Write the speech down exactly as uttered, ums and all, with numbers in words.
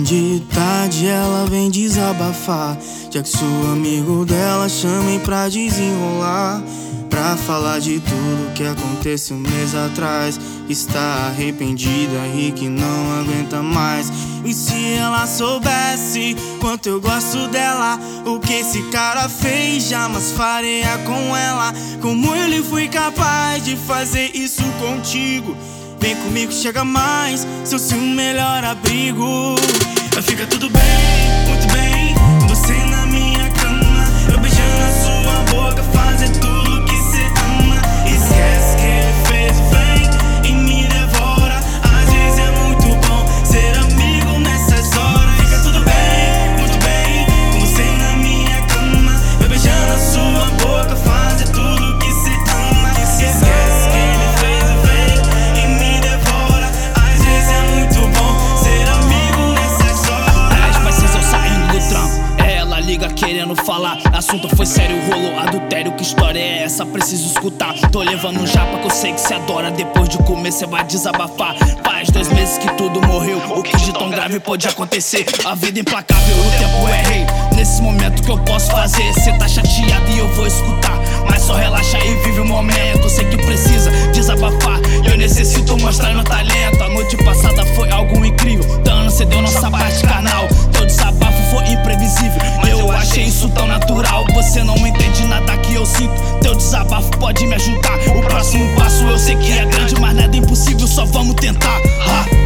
de tarde ela vem desabafar, já que sou amigo dela, chamei pra desenrolar, pra falar de tudo que aconteceu um mês atrás. Está arrependida e que não aguenta mais. E se ela soubesse quanto eu gosto dela, o que esse cara fez jamais faria com ela. Como ele foi capaz de fazer isso contigo? Vem comigo, chega mais, sou seu melhor abrigo. Fica tudo bem, muito bem, com você na minha cama, eu beijando a sua boca, fazer tudo que cê ama. Esquece que ele fez, vem e me devora. Às vezes é muito bom ser amigo nessas horas. Fica tudo bem, muito bem, com você na minha cama, eu beijando a sua boca, fazer tudo que cê ama. Esquece que ele fez, vem e me devora. Às vezes é muito bom ser amigo nessas horas. Dez parceiros eu saindo do trampo, ela liga querendo falar. Assunto foi sério, rolou adultério. Que história é essa? Preciso escutar. Tô levando um japa que eu sei que cê adora. Depois de comer cê vai desabafar. Faz dois meses que tudo morreu. O que de tão grave pode acontecer? A vida implacável, o tempo é rei. Nesse momento que eu posso fazer? Cê tá chateado e eu vou escutar, mas só relaxa e vive o momento. Sei que precisa desabafar, eu necessito mostrar meu talento. A noite passada foi algo incrível, dano cê deu nossa parte carnal. Teu desabafo foi imprevisível, mas eu achei isso tão natural. Você não entende nada que eu sinto, teu desabafo pode me ajudar. O próximo passo eu sei que é grande, mas nada é impossível, só vamos tentar. ah.